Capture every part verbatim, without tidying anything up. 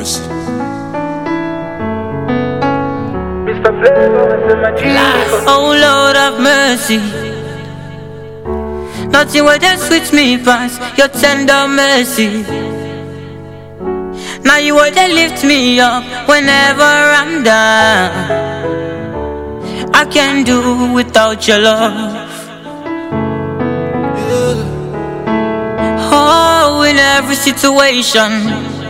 mercy. Oh Lord have mercy. Nothing will just switch me past your tender mercy. Now you will just lift me up whenever I'm down. I can't do without your love. Oh, in every situation,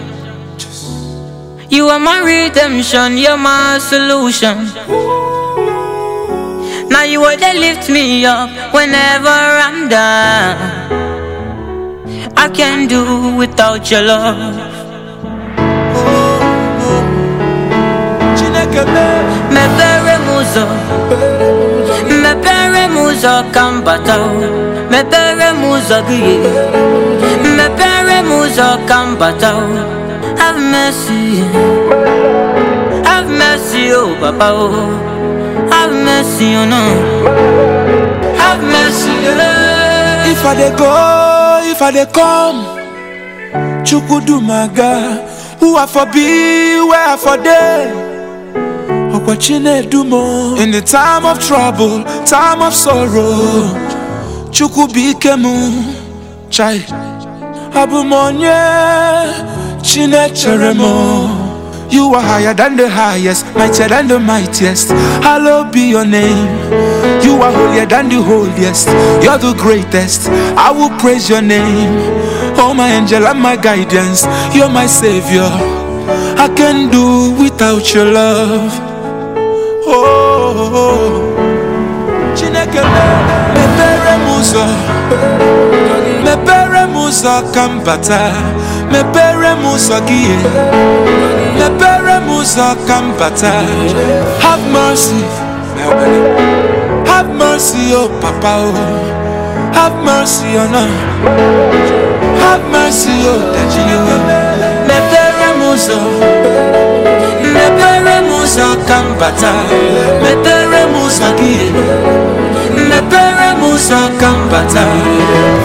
you are my redemption, you're my solution. Now you will just lift me up whenever I'm down. I can't do without your love. Me pere muso, me pere muso kambatao, me pere muso giye, me pere muso kambatao. Have mercy, have mercy, oh Papa, oh. Have mercy, oh no. Have mercy, oh. If I dey go, if I dey come, Chukwudumaga, who I for be, where I for dey. In the time of trouble, time of sorrow, Chukwubikemu, Chai, Abumonye, Chinecheremo. You are higher than the highest, mightier than the mightiest. Hallowed be your name. You are holier than the holiest. You're the greatest. I will praise your name. Oh, my angel and my guidance. You're my savior. I can't do without your love. Oh, Chineke me pere muso, me pere muso kambata, me pere muso giye, me pere muso kambata. Have mercy, have mercy, oh Papa, oh. Have mercy, oh no. Have mercy, oh Daddy, oh. Me pere muso, me pere muso kambata, me pere muso giye, me pere muso kambata.